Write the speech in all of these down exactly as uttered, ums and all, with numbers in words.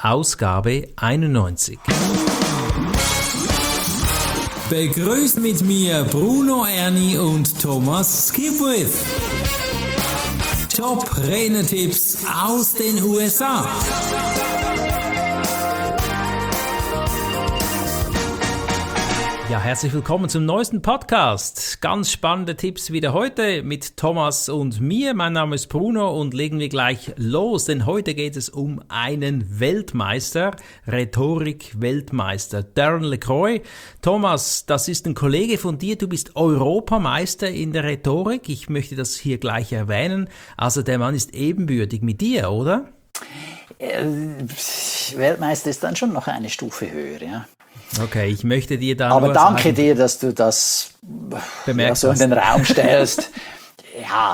Ausgabe einundneunzig. Begrüßt mit mir Bruno Erni und Thomas Skipwith. Top-Redner-Tipps aus den U S A. Ja, herzlich willkommen zum neuesten Podcast. Ganz spannende Tipps wieder heute mit Thomas und mir. Mein Name ist Bruno und legen wir gleich los, denn heute geht es um einen Weltmeister, Rhetorik-Weltmeister, Darren LeCroy. Thomas, das ist ein Kollege von dir, du bist Europameister in der Rhetorik. Ich möchte das hier gleich erwähnen. Also der Mann ist ebenbürtig mit dir, oder? Äh, Weltmeister ist dann schon noch eine Stufe höher, ja. Okay, ich möchte dir da Aber nur danke sagen, dir, dass du das ja, so in den Raum stellst. ja,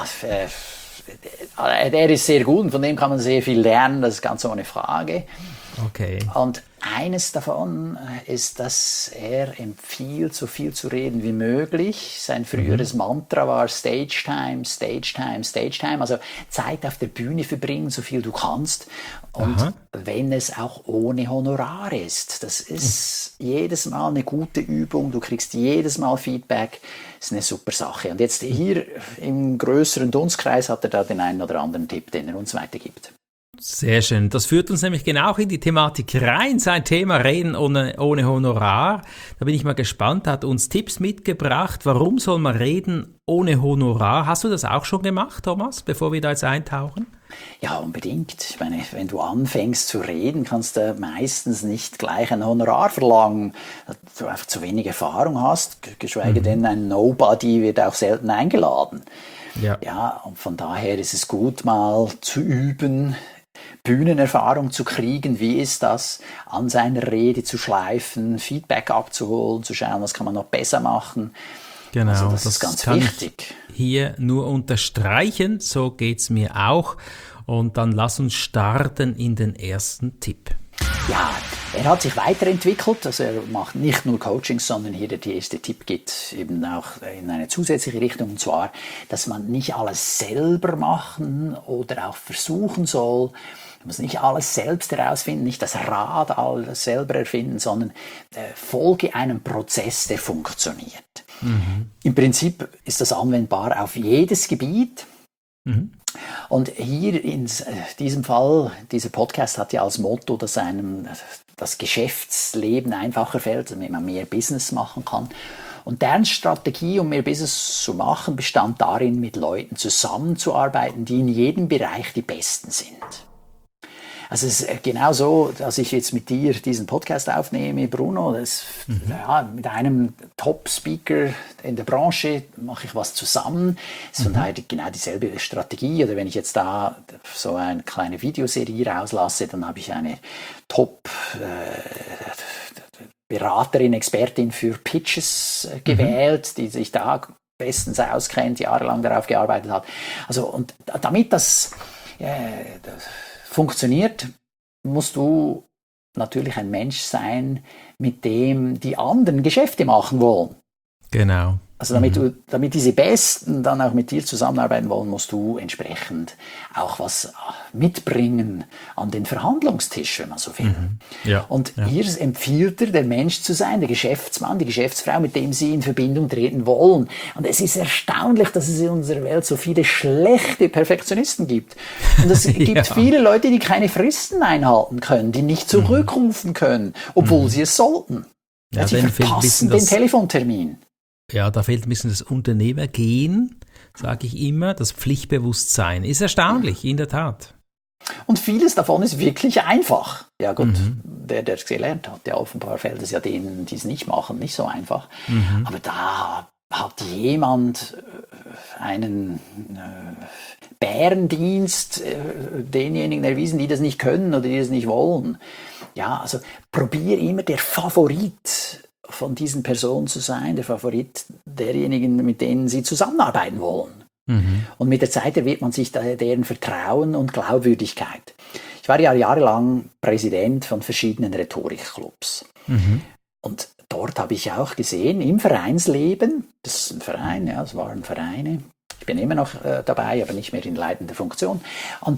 äh, der ist sehr gut und von dem kann man sehr viel lernen, das ist ganz ohne Frage. Okay. Und eines davon ist, dass er empfiehlt, so viel zu reden wie möglich. Sein früheres mhm. Mantra war Stage Time, Stage Time, Stage Time. Also Zeit auf der Bühne verbringen, so viel du kannst. Und Aha. wenn es auch ohne Honorar ist. Das ist mhm. jedes Mal eine gute Übung. Du kriegst jedes Mal Feedback. Das ist eine super Sache. Und jetzt hier im größeren Dunstkreis hat er da den einen oder anderen Tipp, den er uns weitergibt. Sehr schön. Das führt uns nämlich genau in die Thematik rein. Sein Thema Reden ohne, ohne Honorar. Da bin ich mal gespannt. Er hat uns Tipps mitgebracht. Warum soll man reden ohne Honorar? Hast du das auch schon gemacht, Thomas, bevor wir da jetzt eintauchen? Ja, unbedingt. Ich meine, wenn du anfängst zu reden, kannst du meistens nicht gleich ein Honorar verlangen, dass du einfach zu wenig Erfahrung hast. Geschweige mhm. denn, ein Nobody wird auch selten eingeladen. Ja. ja, und von daher ist es gut, mal zu üben, Bühnenerfahrung zu kriegen, wie ist das, an seiner Rede zu schleifen, Feedback abzuholen, zu schauen, was kann man noch besser machen. Genau, also das, das ist ganz kann wichtig. Ich hier nur unterstreichen, so geht's mir auch. Und dann lass uns starten in den ersten Tipp. Ja, er hat sich weiterentwickelt, also er macht nicht nur Coachings, sondern hier der erste Tipp geht eben auch in eine zusätzliche Richtung, und zwar, dass man nicht alles selber machen oder auch versuchen soll. Man muss nicht alles selbst herausfinden, nicht das Rad alles selber erfinden, sondern äh, folge einem Prozess, der funktioniert. Mhm. Im Prinzip ist das anwendbar auf jedes Gebiet. Mhm. Und hier in diesem Fall, dieser Podcast hat ja als Motto, dass einem das Geschäftsleben einfacher fällt, damit man mehr Business machen kann. Und deren Strategie, um mehr Business zu machen, bestand darin, mit Leuten zusammenzuarbeiten, die in jedem Bereich die Besten sind. Also es ist genau so, dass ich jetzt mit dir diesen Podcast aufnehme, Bruno. Das, mhm. ja, mit einem Top-Speaker in der Branche mache ich was zusammen. Das ist von mhm. daher genau dieselbe Strategie. Oder wenn ich jetzt da so eine kleine Videoserie rauslasse, dann habe ich eine Top-Beraterin, äh, Expertin für Pitches äh, gewählt, mhm. die sich da bestens auskennt, jahrelang darauf gearbeitet hat. Also und damit das, äh, das funktioniert, musst du natürlich ein Mensch sein, mit dem die anderen Geschäfte machen wollen. Genau. Also damit, mhm. du, damit diese Besten dann auch mit dir zusammenarbeiten wollen, musst du entsprechend auch was mitbringen an den Verhandlungstisch, wenn man so will. Mhm. Ja. Und ja. hier empfiehlt er, der Mensch zu sein, der Geschäftsmann, die Geschäftsfrau, mit dem sie in Verbindung treten wollen. Und es ist erstaunlich, dass es in unserer Welt so viele schlechte Perfektionisten gibt. Und es gibt ja. viele Leute, die keine Fristen einhalten können, die nicht zurückrufen können, obwohl mhm. sie es sollten. Ja, sie verpassen den Telefontermin. Ja, da fehlt ein bisschen das Unternehmergehen, sage ich immer, das Pflichtbewusstsein. Ist erstaunlich, in der Tat. Und vieles davon ist wirklich einfach. Ja gut, mhm. der, der es gelernt hat, ja offenbar fällt es ja denen, die es nicht machen, nicht so einfach. Mhm. Aber da hat jemand einen äh, Bärendienst äh, denjenigen erwiesen, die das nicht können oder die das nicht wollen. Ja, also probier immer der Favorit von diesen Personen zu sein, der Favorit derjenigen, mit denen sie zusammenarbeiten wollen. Mhm. Und mit der Zeit erwirbt man sich deren Vertrauen und Glaubwürdigkeit. Ich war ja jahrelang Präsident von verschiedenen Rhetorikclubs. Mhm. Und dort habe ich auch gesehen, im Vereinsleben, das ist ein Verein, ja, es waren Vereine, ich bin immer noch äh, dabei, aber nicht mehr in leitender Funktion. Und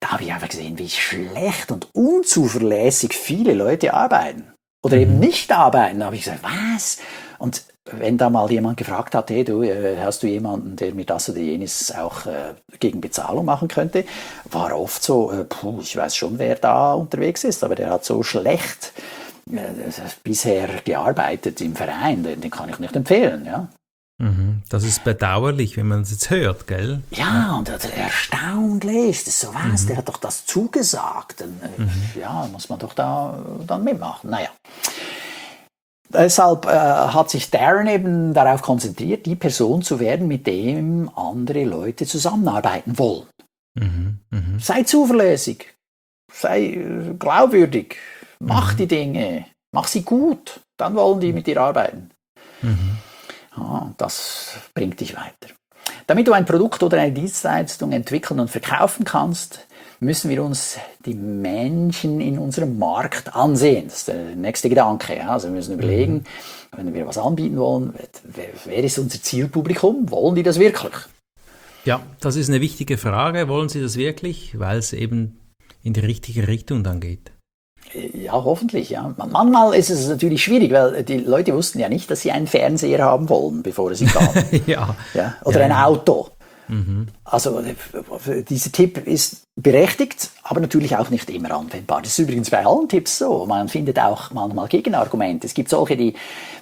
da habe ich einfach gesehen, wie schlecht und unzuverlässig viele Leute arbeiten. Oder eben nicht arbeiten. Da habe ich gesagt, was? Und wenn da mal jemand gefragt hat, hey du, hast du jemanden, der mir das oder jenes auch äh, gegen Bezahlung machen könnte, war oft so, äh, puh, ich weiß schon, wer da unterwegs ist, aber der hat so schlecht äh, bisher gearbeitet im Verein, den, den kann ich nicht empfehlen, ja. Das ist bedauerlich, wenn man es jetzt hört, gell? Ja, und erstaunlich, das ist so was, mhm. der hat doch das zugesagt, dann, äh, mhm. ja, muss man doch da dann mitmachen, naja. Deshalb äh, hat sich Darren eben darauf konzentriert, die Person zu werden, mit dem andere Leute zusammenarbeiten wollen. Mhm, mh. Sei zuverlässig, sei äh, glaubwürdig, mach mhm. die Dinge, mach sie gut, dann wollen die mit dir arbeiten. Mhm. Ja, das bringt dich weiter. Damit du ein Produkt oder eine Dienstleistung entwickeln und verkaufen kannst, müssen wir uns die Menschen in unserem Markt ansehen. Das ist der nächste Gedanke. Ja? Also wir müssen überlegen, wenn wir was anbieten wollen, wer, wer ist unser Zielpublikum? Wollen die das wirklich? Ja, das ist eine wichtige Frage. Wollen sie das wirklich? Weil es eben in die richtige Richtung dann geht. Ja, hoffentlich. Ja. Manchmal ist es natürlich schwierig, weil die Leute wussten ja nicht, dass sie einen Fernseher haben wollen, bevor sie kamen. ja. Ja? Oder ja, ein Auto. Mhm. Also dieser Tipp ist berechtigt, aber natürlich auch nicht immer anwendbar. Das ist übrigens bei allen Tipps so. Man findet auch manchmal Gegenargumente. Es gibt solche, die,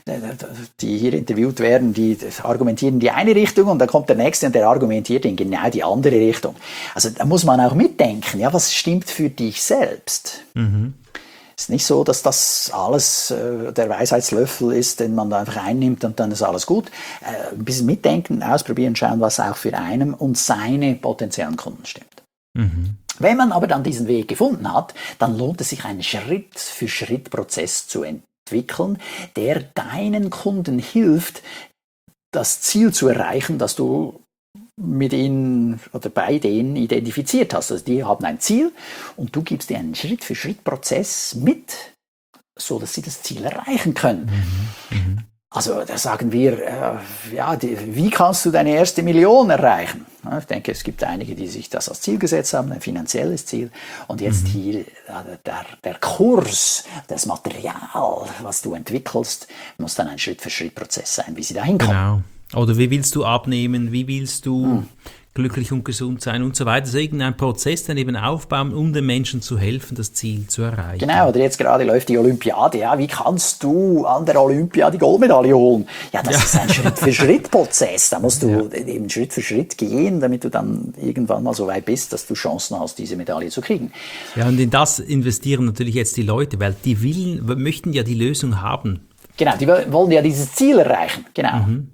die hier interviewt werden, die argumentieren in die eine Richtung und dann kommt der Nächste und der argumentiert in genau die andere Richtung. Also da muss man auch mitdenken, ja, was stimmt für dich selbst? Mhm. Es ist nicht so, dass das alles äh, der Weisheitslöffel ist, den man da einfach einnimmt und dann ist alles gut. Äh, ein bisschen mitdenken, ausprobieren, schauen, was auch für einen und seine potenziellen Kunden stimmt. Mhm. Wenn man aber dann diesen Weg gefunden hat, dann lohnt es sich, einen Schritt-für-Schritt-Prozess zu entwickeln, der deinen Kunden hilft, das Ziel zu erreichen, das du mit ihnen oder bei denen identifiziert hast. Also die haben ein Ziel und du gibst ihnen einen Schritt-für-Schritt-Prozess mit, so dass sie das Ziel erreichen können. Mhm. Mhm. Also da sagen wir, äh, ja, die, wie kannst du deine erste Million erreichen? Ja, ich denke, es gibt einige, die sich das als Ziel gesetzt haben, ein finanzielles Ziel. Und jetzt mhm. hier äh, der, der Kurs, das Material, was du entwickelst, muss dann ein Schritt-für-Schritt-Prozess sein, wie sie da hinkommen. Genau. Oder wie willst du abnehmen, wie willst du hm. glücklich und gesund sein und so weiter. Also irgendein Prozess dann eben aufbauen, um den Menschen zu helfen, das Ziel zu erreichen. Genau, oder jetzt gerade läuft die Olympiade. Ja, wie kannst du an der Olympiade die Goldmedaille holen? Ja, das ja. ist ein Schritt-für-Schritt-Prozess. Da musst du ja. eben Schritt für Schritt gehen, damit du dann irgendwann mal so weit bist, dass du Chancen hast, diese Medaille zu kriegen. Ja, und in das investieren natürlich jetzt die Leute, weil die willen, möchten ja die Lösung haben. Genau, die wollen ja dieses Ziel erreichen. Genau. Mhm.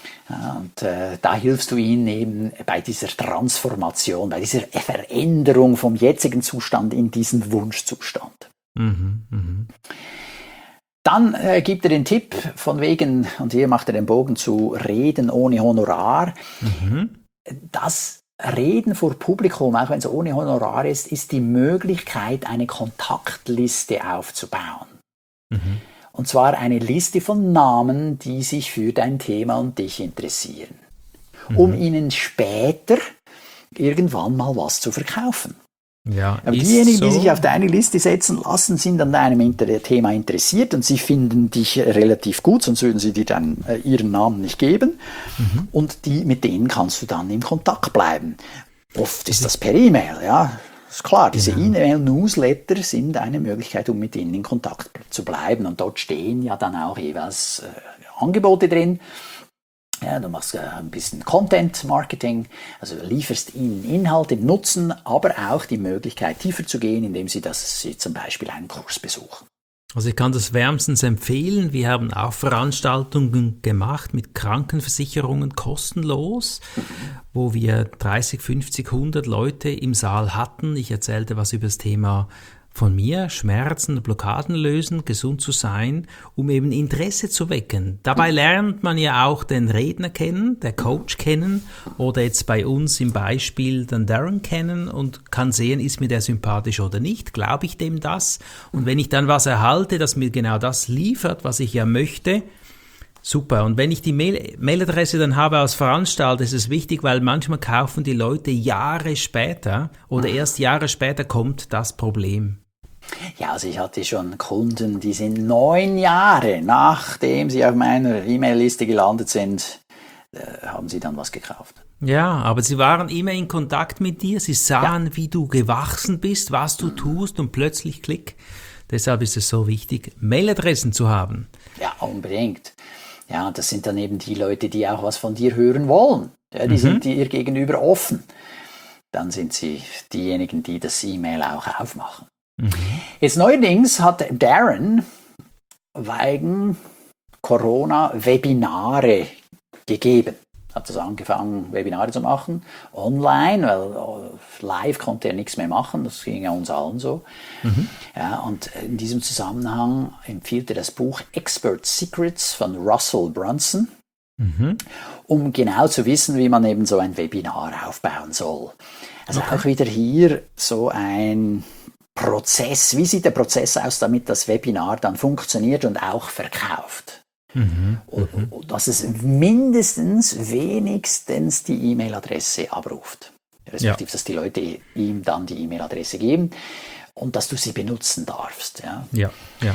Und äh, da hilfst du ihnen eben bei dieser Transformation, bei dieser Veränderung vom jetzigen Zustand in diesen Wunschzustand. Mhm, mh. Dann äh, gibt er den Tipp von wegen, und hier macht er den Bogen zu Reden ohne Honorar. Mhm. Das Reden vor Publikum, auch wenn es ohne Honorar ist, ist die Möglichkeit, eine Kontaktliste aufzubauen. Mhm. Und zwar eine Liste von Namen, die sich für dein Thema und dich interessieren. Mhm. Um ihnen später irgendwann mal was zu verkaufen. Ja, aber diejenigen, so. die sich auf deine Liste setzen lassen, sind an deinem Inter- Thema interessiert und sie finden dich relativ gut, sonst würden sie dir dann äh, ihren Namen nicht geben. Mhm. Und die, mit denen kannst du dann in Kontakt bleiben. Oft ist das per E-Mail, ja. Ist klar, diese genau. E-Mail-Newsletter sind eine Möglichkeit, um mit ihnen in Kontakt zu bleiben. Und dort stehen ja dann auch jeweils äh, Angebote drin. Ja, du machst äh, ein bisschen Content-Marketing, also lieferst ihnen Inhalte, Nutzen, aber auch die Möglichkeit, tiefer zu gehen, indem sie, das, sie zum Beispiel einen Kurs besuchen. Also ich kann das wärmstens empfehlen. Wir haben auch Veranstaltungen gemacht mit Krankenversicherungen kostenlos, mhm. wo wir dreißig, fünfzig, hundert Leute im Saal hatten. Ich erzählte was über das Thema von mir, Schmerzen, Blockaden lösen, gesund zu sein, um eben Interesse zu wecken. Dabei lernt man ja auch den Redner kennen, der Coach kennen oder jetzt bei uns im Beispiel den Darren kennen und kann sehen, ist mir der sympathisch oder nicht, glaube ich dem das? Und wenn ich dann was erhalte, das mir genau das liefert, was ich ja möchte, Super. Und wenn ich die Mail- Mailadresse dann habe als Veranstalter, ist es wichtig, weil manchmal kaufen die Leute Jahre später oder erst Jahre später kommt das Problem. Ja, also ich hatte schon Kunden, die sind neun Jahre, nachdem sie auf meiner E-Mail-Liste gelandet sind, äh, haben sie dann was gekauft. Ja, aber sie waren immer in Kontakt mit dir, sie sahen, ja. wie du gewachsen bist, was du tust und plötzlich klick. Deshalb ist es so wichtig, Mailadressen zu haben. Ja, unbedingt. Ja, das sind dann eben die Leute, die auch was von dir hören wollen. Ja, die mhm. sind dir gegenüber offen. Dann sind sie diejenigen, die das E-Mail auch aufmachen. Mhm. Jetzt neuerdings hat Darren wegen Corona Webinare gegeben. Hat das angefangen, Webinare zu machen, online, weil live konnte er nichts mehr machen, das ging ja uns allen so. Mhm. Ja, und in diesem Zusammenhang empfiehlt er das Buch Expert Secrets von Russell Brunson, mhm. um genau zu wissen, wie man eben so ein Webinar aufbauen soll. Also okay. auch wieder hier so ein Prozess. Wie sieht der Prozess aus, damit das Webinar dann funktioniert und auch verkauft? Mhm, und, und dass es mindestens wenigstens die E-Mail-Adresse abruft. Respektive, ja. dass die Leute ihm dann die E-Mail-Adresse geben und dass du sie benutzen darfst. Ja. Ja, ja.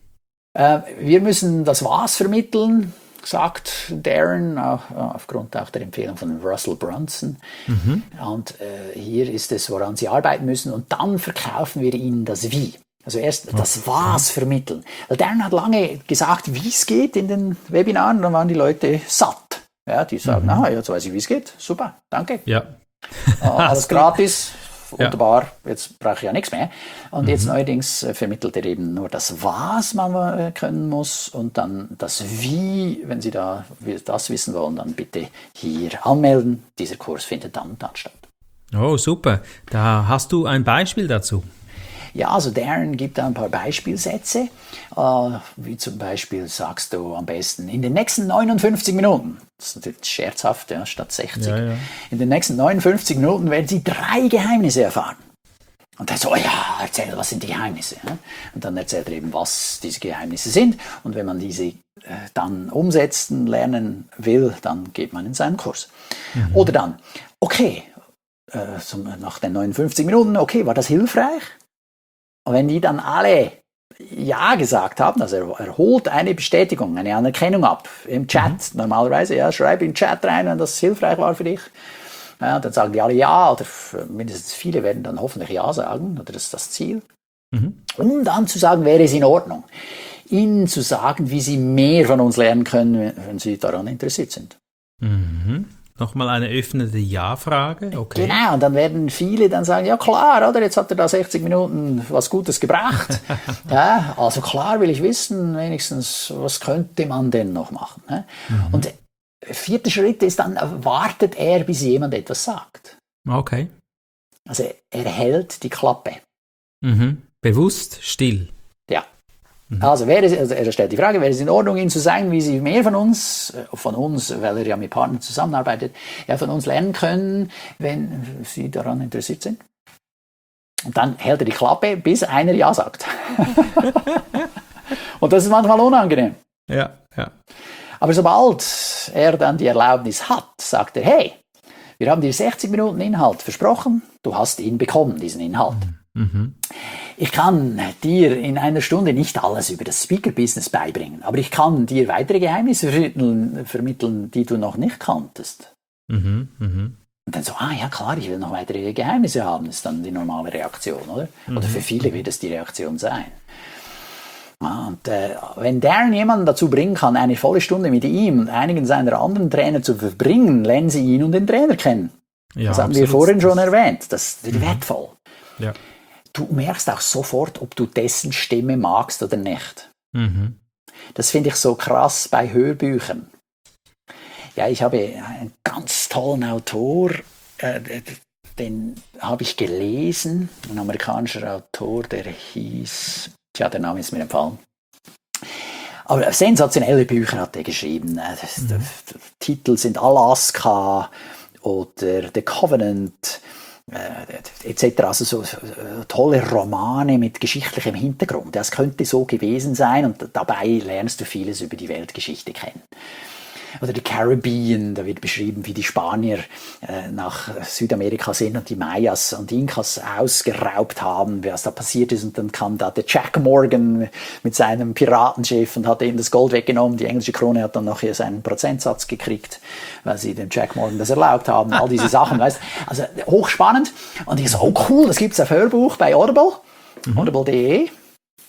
Äh, wir müssen das Was vermitteln, sagt Darren, auch, aufgrund auch der Empfehlung von Russell Brunson. Mhm. Und äh, hier ist es, woran sie arbeiten müssen. Und dann verkaufen wir ihnen das Wie. Also erst das Was vermitteln. Weil Darren hat lange gesagt, wie es geht in den Webinaren, dann waren die Leute satt. Ja, die sagen, mhm. ah, jetzt weiß ich, wie es geht. Super, danke. Ja. äh, alles gratis, wunderbar, ja. Jetzt brauche ich ja nichts mehr. Und mhm. jetzt neuerdings äh, vermittelt er eben nur das Was man äh, können muss und dann das Wie, wenn Sie da das wissen wollen, dann bitte hier anmelden. Dieser Kurs findet dann und dann statt. Oh, super. Da hast du ein Beispiel dazu. Ja, also Darren gibt da ein paar Beispielsätze, äh, wie zum Beispiel sagst du am besten, in den nächsten neunundfünfzig Minuten, das ist natürlich scherzhaft, ja, statt sechzig, ja, ja. in den nächsten neunundfünfzig Minuten werden Sie drei Geheimnisse erfahren. Und er so, oh ja, erzähl, was sind die Geheimnisse? Ja? Und dann erzählt er eben, was diese Geheimnisse sind. Und wenn man diese äh, dann umsetzen, lernen will, dann geht man in seinen Kurs. Mhm. Oder dann, okay, äh, zum, nach den neunundfünfzig Minuten, okay, war das hilfreich? Und wenn die dann alle Ja gesagt haben, also er, er holt eine Bestätigung, eine Anerkennung ab im Chat, mhm. normalerweise, ja, schreib in den Chat rein, wenn das hilfreich war für dich. Ja, dann sagen die alle Ja, oder mindestens viele werden dann hoffentlich Ja sagen, oder das ist das Ziel. Mhm. Um dann zu sagen, wäre es in Ordnung, ihnen zu sagen, wie sie mehr von uns lernen können, wenn sie daran interessiert sind. Mhm. Nochmal eine öffnende Ja-Frage, okay. Genau, und dann werden viele dann sagen, ja klar, oder, jetzt hat er da sechzig Minuten was Gutes gebracht. Ja, also klar will ich wissen, wenigstens, was könnte man denn noch machen. Ne? Mhm. Und der vierte Schritt ist dann, wartet er, bis jemand etwas sagt. Okay. Also er hält die Klappe. Mhm. Bewusst still. Ja. Also, wäre es, also er stellt die Frage, wäre es in Ordnung, Ihnen zu sagen, wie Sie mehr von uns, von uns, weil er ja mit Partnern zusammenarbeitet, ja, von uns lernen können, wenn Sie daran interessiert sind? Und dann hält er die Klappe, bis einer Ja sagt. Und das ist manchmal unangenehm. Ja, ja. Aber sobald er dann die Erlaubnis hat, sagt er, hey, wir haben dir sechzig Minuten Inhalt versprochen, du hast ihn bekommen, diesen Inhalt. Mhm. Ich kann dir in einer Stunde nicht alles über das Speaker-Business beibringen, aber ich kann dir weitere Geheimnisse vermitteln, vermitteln die du noch nicht kanntest. Mhm, mh. Und dann so, ah ja klar, ich will noch weitere Geheimnisse haben, das ist dann die normale Reaktion, oder? Mhm. Oder für viele wird es die Reaktion sein. Ja, und äh, wenn Darren jemanden dazu bringen kann, eine volle Stunde mit ihm und einigen seiner anderen Trainer zu verbringen, lernen sie ihn und den Trainer kennen. Ja, das haben absolut. Wir vorhin schon erwähnt, das ist mhm. wertvoll. Ja. Du merkst auch sofort, ob du dessen Stimme magst oder nicht. Mhm. Das finde ich so krass bei Hörbüchern. Ja, ich habe einen ganz tollen Autor, äh, den habe ich gelesen, ein amerikanischer Autor, der hieß, tja, der Name ist mir entfallen. Aber sensationelle Bücher hat er geschrieben. Das, mhm. die, die Titel sind Alaska oder The Covenant äh, et cetera. Also so, so tolle Romane mit geschichtlichem Hintergrund. Das könnte so gewesen sein und dabei lernst du vieles über die Weltgeschichte kennen. Oder die Caribbean, da wird beschrieben, wie die Spanier äh, nach Südamerika sind und die Mayas und Inkas ausgeraubt haben, was da passiert ist. Und dann kam da der Jack Morgan mit seinem Piratenschiff und hat ihm das Gold weggenommen. Die englische Krone hat dann nachher seinen Prozentsatz gekriegt, weil sie dem Jack Morgan das erlaubt haben. All diese Sachen, weißt du. Also hochspannend. Und ich so, oh cool, das gibt's auf Hörbuch bei Audible, mhm. audible punkt de. Äh,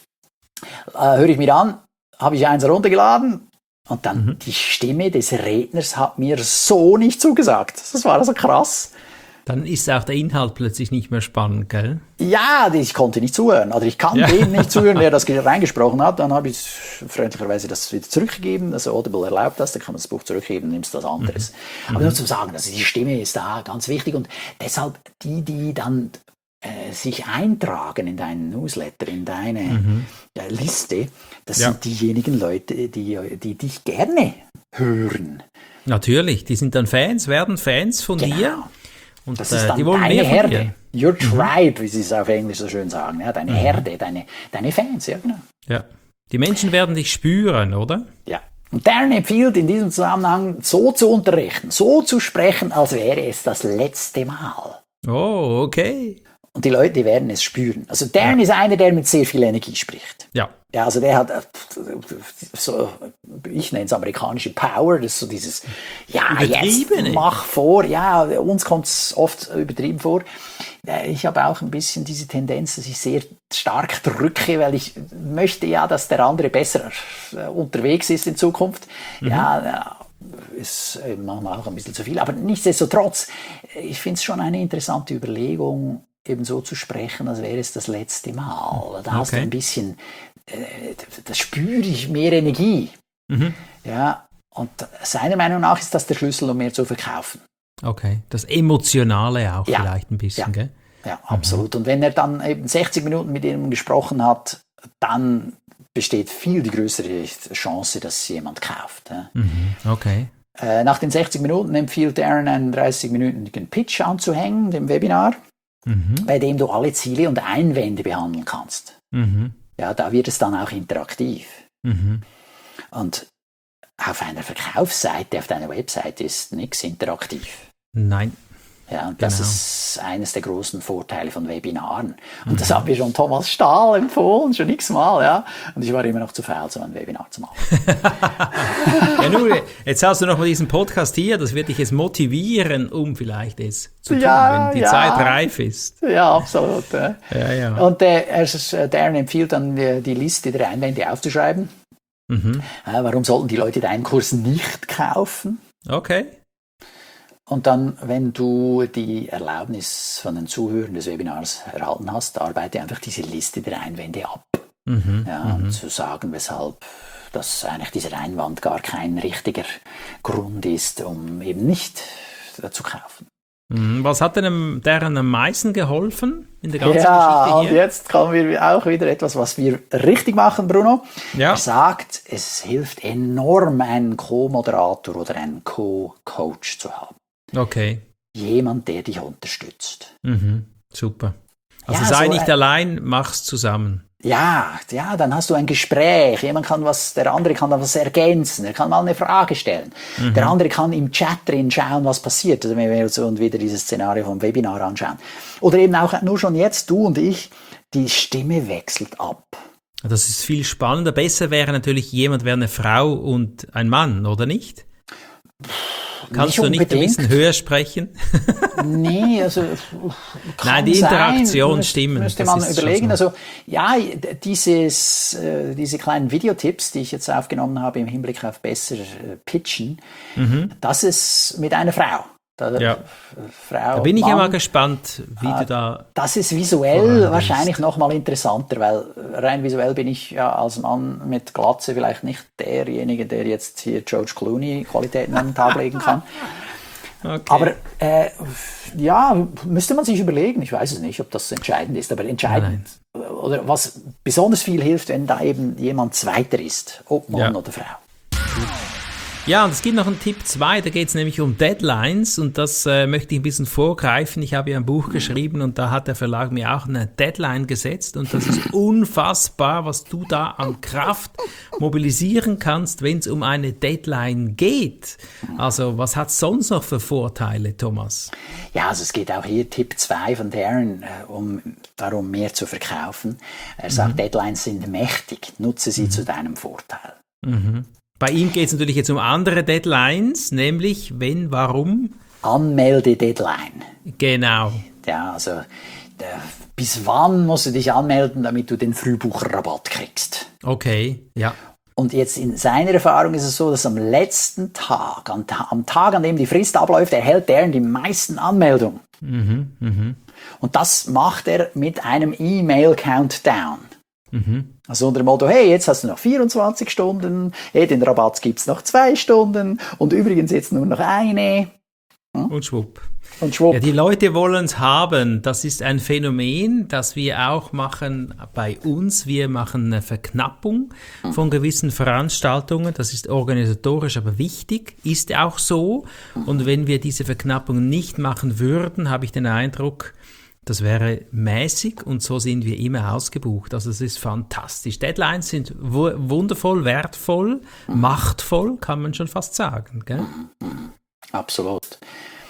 höre ich mir an, habe ich eins heruntergeladen. Und dann mhm. die Stimme des Redners hat mir so nicht zugesagt. Das war also krass. Dann ist auch der Inhalt plötzlich nicht mehr spannend, gell? Ja, ich konnte nicht zuhören. Also ich kann ja. dem nicht zuhören, wer das reingesprochen hat. Dann habe ich freundlicherweise das wieder zurückgegeben. Also Audible erlaubt das, dann kann man das Buch zurückgeben, nimmst was anderes. Mhm. Aber nur zum Sagen, also die Stimme ist da ganz wichtig. Und deshalb die, die dann äh, sich eintragen in deinen Newsletter, in deine mhm. äh, Liste, das ja. sind diejenigen Leute, die, die dich gerne hören. Natürlich, die sind dann Fans, werden Fans von genau. dir. Und das ist äh, dann die wollen deine mehr von Herde. dir. Your tribe, mhm. wie sie es auf Englisch so schön sagen. Ja, deine mhm. Herde, deine, deine Fans. Ja, genau. Ja. Die Menschen werden dich spüren, oder? Ja. Und Darren empfiehlt in diesem Zusammenhang, so zu unterrichten, so zu sprechen, als wäre es das letzte Mal. Oh, okay. Und die Leute, die werden es spüren. Also Darren ja. ist einer, der mit sehr viel Energie spricht. Ja. Ja, also der hat so, ich nenne es amerikanische Power, das ist so dieses, ja, jetzt mach vor. Ja, uns kommt es oft übertrieben vor. Ich habe auch ein bisschen diese Tendenz, dass ich sehr stark drücke, weil ich möchte ja, dass der andere besser unterwegs ist in Zukunft. Mhm. Ja, ist manchmal auch ein bisschen zu viel. Aber nichtsdestotrotz, ich finde es schon eine interessante Überlegung, eben so zu sprechen, als wäre es das letzte Mal. Da hast okay. du ein bisschen, äh, da spüre ich mehr Energie. Mhm. Ja, und seiner Meinung nach ist das der Schlüssel, um mehr zu verkaufen. Okay, das Emotionale auch ja. vielleicht ein bisschen, ja. gell? Ja, absolut. Mhm. Und wenn er dann eben sechzig Minuten mit ihm gesprochen hat, dann besteht viel die größere Chance, dass jemand kauft. Ja. Mhm. Okay. Äh, nach den sechzig Minuten empfiehlt Darren einen dreißig-minütigen Pitch anzuhängen, dem Webinar. Mhm. Bei dem du alle Ziele und Einwände behandeln kannst. Mhm. Ja, da wird es dann auch interaktiv. Mhm. Und auf einer Verkaufsseite, auf deiner Webseite ist nichts interaktiv. Nein. Ja, und das genau. ist eines der großen Vorteile von Webinaren. Und mhm. das hat mir schon Thomas Stahl empfohlen, schon x-mal, ja. Und ich war immer noch zu faul, so ein Webinar zu machen. Ja, nun, jetzt hast du noch mal diesen Podcast hier, das wird dich jetzt motivieren, um vielleicht es zu tun, ja, wenn die ja. Zeit reif ist. Ja, absolut. Ja. Ja, ja. Und äh, er, Darren empfiehlt dann, die, die Liste der Einwände aufzuschreiben. Mhm. Äh, warum sollten die Leute deinen Kurs nicht kaufen? Okay. Und dann, wenn du die Erlaubnis von den Zuhörern des Webinars erhalten hast, arbeite einfach diese Liste der Einwände ab. Mhm, ja, um mhm. zu sagen, weshalb dass eigentlich dieser Einwand gar kein richtiger Grund ist, um eben nicht zu kaufen. Was hat denn deren am meisten geholfen in der ganzen ja, Geschichte hier? Und jetzt kommen wir auch wieder etwas, was wir richtig machen, Bruno. Ja. Er sagt, es hilft enorm, einen Co-Moderator oder einen Co-Coach zu haben. Okay. Jemand, der dich unterstützt. Mhm, super. Also ja, sei so nicht ein, allein, mach's zusammen. Ja, ja, dann hast du ein Gespräch. Jemand kann was, der andere kann dann was ergänzen. Er kann mal eine Frage stellen. Mhm. Der andere kann im Chat drin schauen, was passiert. Also wenn wir uns so wieder dieses Szenario vom Webinar anschauen. Oder eben auch nur schon jetzt, du und ich, die Stimme wechselt ab. Das ist viel spannender. Besser wäre natürlich jemand, wäre eine Frau und ein Mann, oder nicht? Kannst nicht du nicht ein bisschen höher sprechen? Nee, also nein, die Interaktion sein, stimmen. Müsste man überlegen. So. Also ja, dieses, äh, diese kleinen Videotipps, die ich jetzt aufgenommen habe im Hinblick auf besser äh, Pitchen, mhm. das ist mit einer Frau. Da, ja. Frau, da bin ich Mann, ja mal gespannt, wie äh, du da... Das ist visuell wahrscheinlich noch mal interessanter, weil rein visuell bin ich ja als Mann mit Glatze vielleicht nicht derjenige, der jetzt hier George Clooney Qualitäten an den Tag legen kann. Okay. Aber äh, ja, müsste man sich überlegen. Ich weiß es nicht, ob das entscheidend ist, aber entscheidend. Nein. Oder was besonders viel hilft, wenn da eben jemand Zweiter ist, ob Mann ja. oder Frau. Ja, und es gibt noch einen Tipp zwei, da geht es nämlich um Deadlines und das äh, möchte ich ein bisschen vorgreifen. Ich habe ja ein Buch geschrieben und da hat der Verlag mir auch eine Deadline gesetzt und das ist unfassbar, was du da an Kraft mobilisieren kannst, wenn es um eine Deadline geht. Also was hat es sonst noch für Vorteile, Thomas? Ja, also es geht auch hier Tipp zwei von Darren, äh, um darum mehr zu verkaufen. Er sagt, mhm. Deadlines sind mächtig, nutze sie mhm. zu deinem Vorteil. Mhm. Bei ihm geht es natürlich jetzt um andere Deadlines, nämlich wenn, warum? Anmelde-Deadline. Genau. Ja, also der, bis wann musst du dich anmelden, damit du den Frühbucherrabatt kriegst? Okay, ja. Und jetzt in seiner Erfahrung ist es so, dass am letzten Tag, am, am Tag, an dem die Frist abläuft, erhält der die meisten Anmeldungen. Mhm, mh. Und das macht er mit einem E-Mail-Countdown. Mhm. Also unter dem Motto, hey, jetzt hast du noch vierundzwanzig Stunden, hey, den Rabatt gibt's noch zwei Stunden und übrigens jetzt nur noch eine. Hm? Und schwupp. Und schwupp. Ja, die Leute wollen es haben. Das ist ein Phänomen, das wir auch machen bei uns. Wir machen eine Verknappung von gewissen Veranstaltungen. Das ist organisatorisch aber wichtig, ist auch so. Und wenn wir diese Verknappung nicht machen würden, habe ich den Eindruck, das wäre mäßig und so sind wir immer ausgebucht. Also es ist fantastisch. Deadlines sind w- wundervoll, wertvoll, mhm. machtvoll, kann man schon fast sagen. Gell? Mhm. Absolut.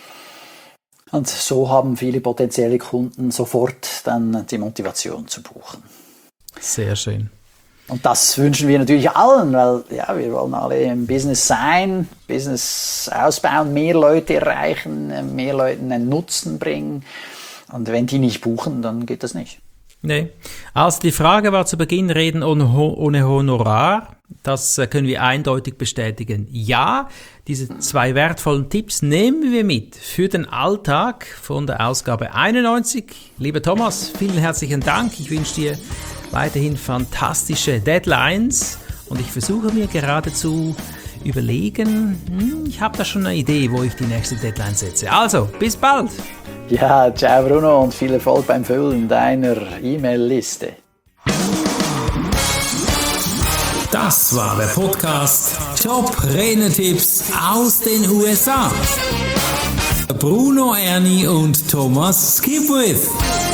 Und so haben viele potenzielle Kunden sofort dann die Motivation zu buchen. Sehr schön. Und das wünschen wir natürlich allen, weil ja, wir wollen alle im Business sein, Business ausbauen, mehr Leute erreichen, mehr Leuten einen Nutzen bringen. Und wenn die nicht buchen, dann geht das nicht. Nee. Also die Frage war zu Beginn, reden ohne, ohne Honorar. Das können wir eindeutig bestätigen. Ja, diese zwei wertvollen Tipps nehmen wir mit für den Alltag von der Ausgabe einundneunzig. Lieber Thomas, vielen herzlichen Dank. Ich wünsche dir weiterhin fantastische Deadlines und ich versuche mir gerade zu überlegen, hm, ich habe da schon eine Idee, wo ich die nächste Deadline setze. Also, bis bald! Ja, ciao Bruno und viel Erfolg beim Füllen deiner E-Mail-Liste. Das war der Podcast Top-Renetipps aus den U S A. Bruno Erni und Thomas Skipwith.